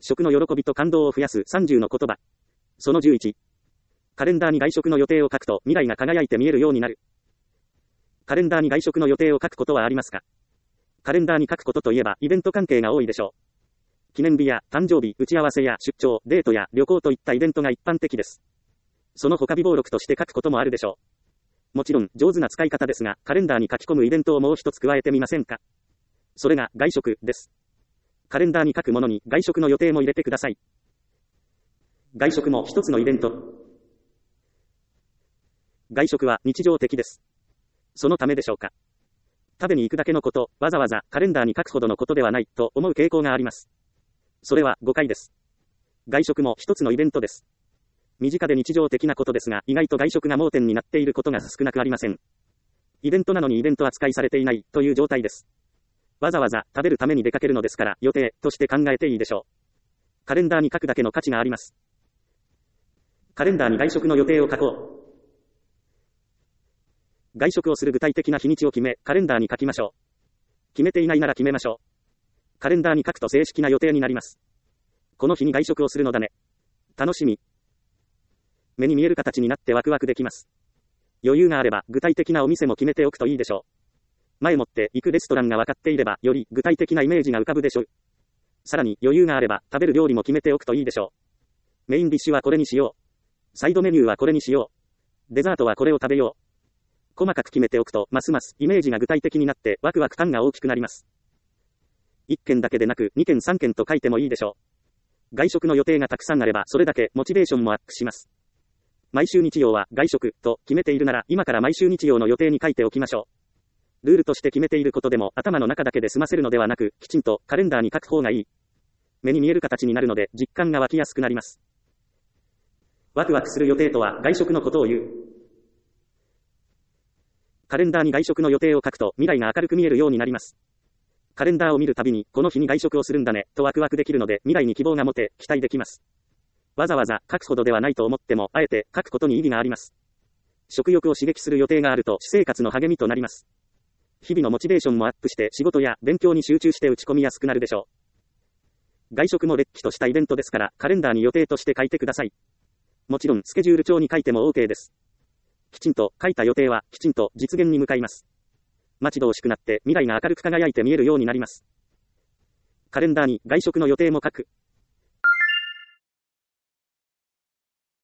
食の喜びと感動を増やす30の言葉。その11。カレンダーに外食の予定を書くと未来が輝いて見えるようになる。カレンダーに外食の予定を書くことはありますか？カレンダーに書くことといえばイベント関係が多いでしょう。記念日や誕生日、打ち合わせや出張、デートや旅行といったイベントが一般的です。その他備忘録として書くこともあるでしょう。もちろん上手な使い方ですが、カレンダーに書き込むイベントをもう一つ加えてみませんか？それが外食です。カレンダーに書くものに外食の予定も入れてください。外食も一つのイベント。外食は日常的です。そのためでしょうか。食べに行くだけのこと、わざわざカレンダーに書くほどのことではないと思う傾向があります。それは誤解です。外食も一つのイベントです。身近で日常的なことですが、意外と外食が盲点になっていることが少なくありません。イベントなのにイベント扱いされていないという状態です。わざわざ食べるために出かけるのですから予定として考えていいでしょう。カレンダーに書くだけの価値があります。カレンダーに外食の予定を書こう。外食をする具体的な日にちを決め、カレンダーに書きましょう。決めていないなら決めましょう。カレンダーに書くと正式な予定になります。この日に外食をするのだね。楽しみ。目に見える形になってワクワクできます。余裕があれば具体的なお店も決めておくといいでしょう。前もって行くレストランが分かっていれば、より具体的なイメージが浮かぶでしょう。さらに余裕があれば、食べる料理も決めておくといいでしょう。メインディッシュはこれにしよう。サイドメニューはこれにしよう。デザートはこれを食べよう。細かく決めておくと、ますますイメージが具体的になって、ワクワク感が大きくなります。1件だけでなく、2件3件と書いてもいいでしょう。外食の予定がたくさんあれば、それだけモチベーションもアップします。毎週日曜は外食と決めているなら、今から毎週日曜の予定に書いておきましょう。ルールとして決めていることでも頭の中だけで済ませるのではなく、きちんとカレンダーに書く方がいい。目に見える形になるので実感が湧きやすくなります。ワクワクする予定とは外食のことを言う。カレンダーに外食の予定を書くと未来が明るく見えるようになります。カレンダーを見るたびにこの日に外食をするんだねとワクワクできるので未来に希望が持て期待できます。わざわざ書くほどではないと思ってもあえて書くことに意義があります。食欲を刺激する予定があると私生活の励みとなります。日々のモチベーションもアップして仕事や勉強に集中して打ち込みやすくなるでしょう。外食もれっきとしたイベントですからカレンダーに予定として書いてください。もちろんスケジュール帳に書いても OK です。きちんと書いた予定はきちんと実現に向かいます。待ち遠しくなって未来が明るく輝いて見えるようになります。カレンダーに外食の予定も書く。